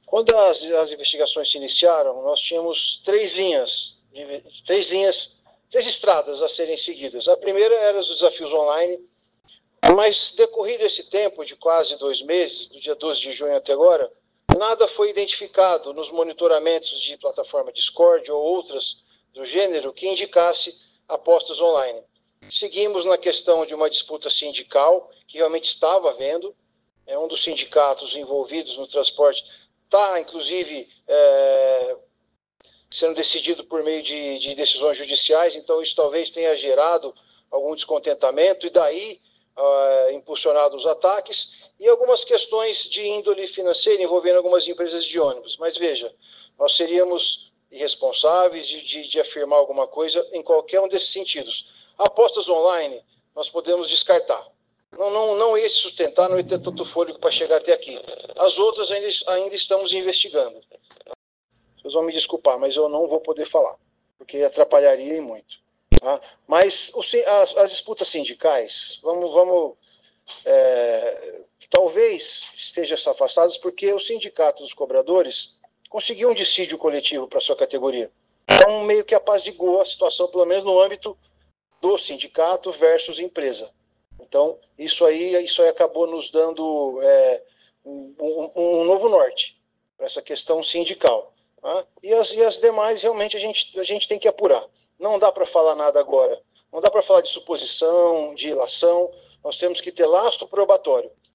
Quando as investigações se iniciaram, nós tínhamos três estradas a serem seguidas. A primeira era os desafios online, mas decorrido esse tempo de quase 2 meses, do dia 12 de junho até agora, nada foi identificado nos monitoramentos de plataforma Discord ou outras do gênero que indicasse apostas online. Seguimos na questão de uma disputa sindical, que realmente estava havendo. Um dos sindicatos envolvidos no transporte está, inclusive, sendo decidido por meio de decisões judiciais, então isso talvez tenha gerado algum descontentamento e daí impulsionado os ataques e algumas questões de índole financeira envolvendo algumas empresas de ônibus. Mas veja, nós seríamos irresponsáveis de afirmar alguma coisa em qualquer um desses sentidos. Apostas online, nós podemos descartar. Não ia se sustentar, não ia ter tanto fôlego para chegar até aqui. As outras ainda estamos investigando. Vocês vão me desculpar, mas eu não vou poder falar, porque atrapalharia e muito. Tá? Mas as disputas sindicais, talvez estejam afastadas porque o sindicato dos cobradores conseguiu um dissídio coletivo para sua categoria. Então, meio que apaziguou a situação, pelo menos no âmbito do sindicato versus empresa. Então, isso aí acabou nos dando um novo norte para essa questão sindical. Tá? E as demais, realmente, a gente tem que apurar. Não dá para falar nada agora. Não dá para falar de suposição, de ilação. Nós temos que ter lastro probatório.